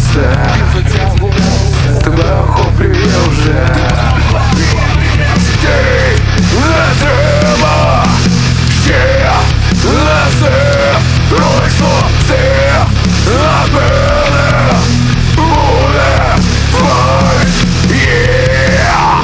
все, тебе охоплює вже. Стій, не треба, ще не все пройшло, все на мене буде файт, yeah!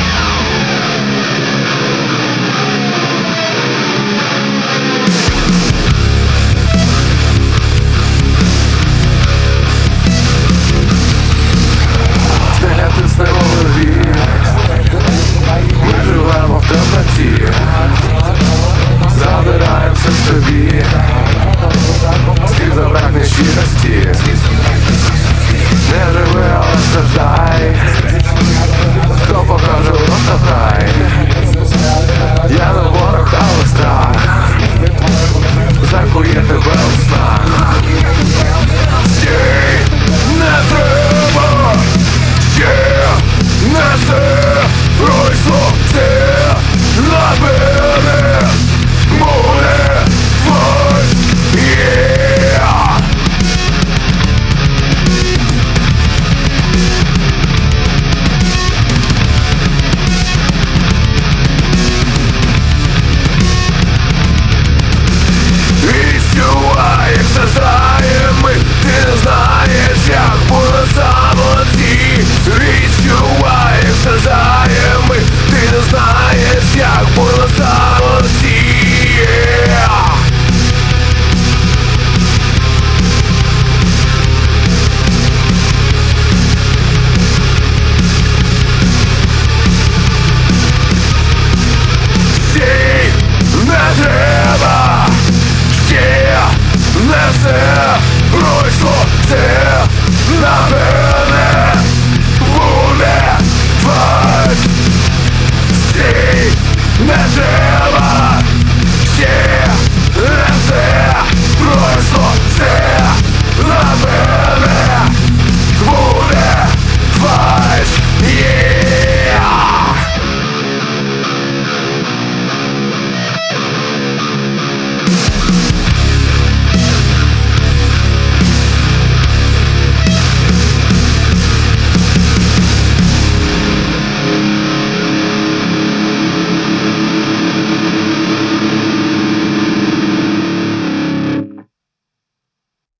Стріляти з голові, ми живемо в темноті, забираємо все собі, скільки забракне щирості. Не живи, але страждай, хто покаже урок рай. Я не ворог, але страх закує тебе у снах. Стій, не треба, ще не все пройшло, все на мене буде файт, yeah! Відчувай, як страждає ми, ти не знаєш, як буде самоті. Відчувай, як страждає ми, ти не знаєш, як буде самоті, yeah! Стій, не треба, ще не все пройшло, все на мене буде файт. Стій, не треба.